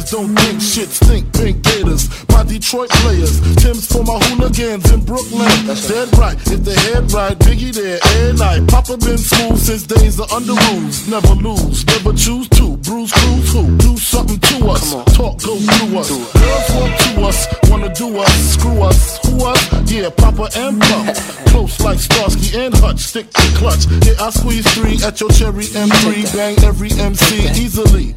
don't think shit, stink pink gators. My Detroit players, Tim's for my hooligans in Brooklyn. Dead right, if they head right, Biggie there every night. Papa been smooth since days of under rules. Never lose, never choose to. Bruise, cruise, who? Do something to us. Talk, go through us. Girls want to us, wanna do us. Screw us, who us? Yeah, Papa and Pup. Close like Starsky and Hutch, stick to clutch. Yeah, I squeeze 3 at your cherry M3. Bang every MC easily.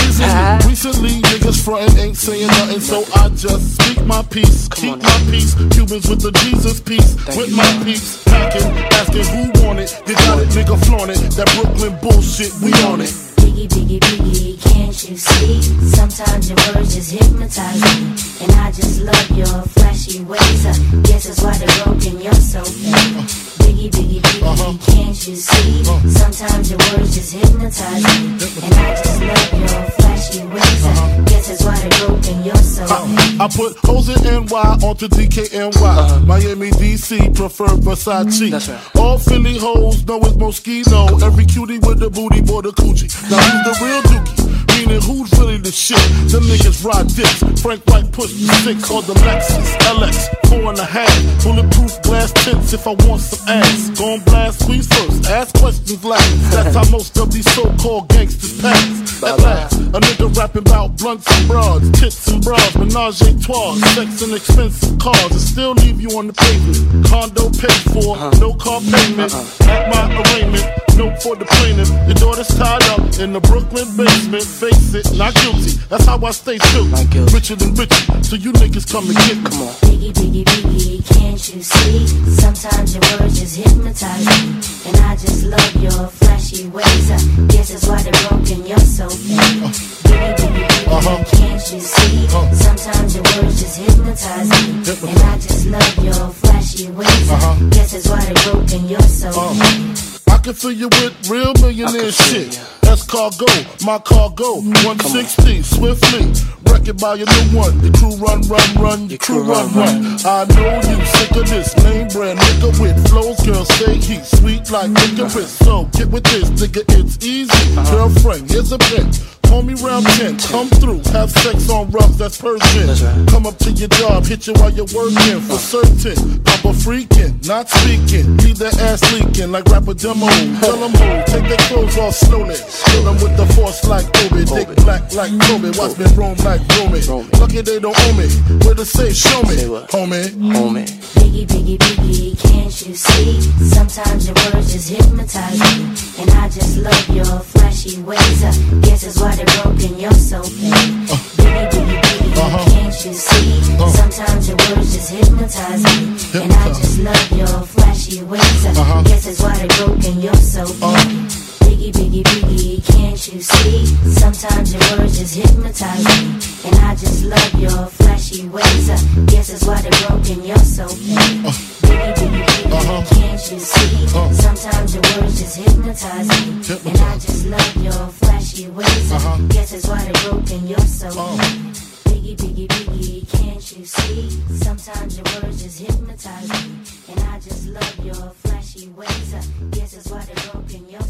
Recently, niggas frontin' ain't saying nothing, so I just speak my peace, keep my peace. Cubans with the Jesus peace, with my peace. Packing, asking who want it. You got it, nigga, flaunt it. That Brooklyn bullshit, we on it. Biggie, Biggie, Biggie, can't you see? Sometimes your words just hypnotize me, and I just love your flashy ways. Guess that's why they're broken, you're so fake. Biggie, Biggie, Biggie, can't you see? Sometimes your words just hypnotize me, and I just love your flashy ways. Guess that's why they're broken, you're so fake. I put hoes in NY onto DKNY. Miami, DC, prefer Versace. That's right. All Philly hoes know it's Moschino. Every cutie with the booty, boy, the coochie. Now who's the real dookie? Meaning who's really the shit? Them niggas ride dicks. Frank White push the 6 or the Lexus LX 4.5. Bulletproof glass tints if I want some ass. Gon' blast, squeeze first, ask questions last. That's how most of these so-called gangsters pass. At last, a nigga rapping about blunts and broads, tits and bras, menage a trois, sex and expensive cars, and still leave you on the pavement. Condo paid for, no car payment. At my arraignment, note for the plaintiff. Your daughter's tied up in the Brooklyn basement. Face it, not guilty. That's how I stay true. Richer than richer, so you niggas come and get me. Biggie, Biggie, Biggie, can't you see? Sometimes your words just hypnotize me, and I just love your flashy ways. Guess that's why they're broken, you're so fake. Biggie, Biggie, Biggie, can't you see? Sometimes your words just hypnotize me, and I just love your flashy ways. Guess that's why they're broken, you're so fake. I can fill you with real millionaire shit. That's cargo, my cargo. 160, swiftly. Wreck it by your new one. Your crew run, your crew run. I know you sick of this name brand nigga with flows. Girl, stay heat, sweet like licorice. So get with this, nigga, it's easy. Girlfriend, here's a bitch. Call me round 10, come through, have sex on rubs, that's Persian. Right. Come up to your job, hit you while you're working, for certain. Papa freaking, not speaking, leave that ass leaking like rapper demo. Tell them ho, take their clothes off slowly. Kill them with the force like Obi, dick black like Kobe, watch me roam like Romy. Lucky they don't owe me, where to say, show me, homie. Biggie, Biggie, Biggie, can't you see? Sometimes your words just hypnotize me, and I just love your flashy ways. Guess that's why they're broken, you're so fake. Biggie, Biggie, Biggie, can't you see? Sometimes your words just hypnotize me, and I just love your flashy ways. Guess that's why they're broken, you're so fake. Biggie, Biggie, Biggie, can't you see? Sometimes your words just hypnotize me, and I just love your flashy ways. Guess that's why they're broken, you're so fake. Biggie, Biggie, Biggie, can't you see? Sometimes your words just hypnotize me, and I just love your flashy ways. Guess that's why they're broken, you're so fake. Biggie, Biggie, Biggie, can't you see? Sometimes your words just hypnotize me, and I just love your flashy ways. Guess that's why they're broken, you're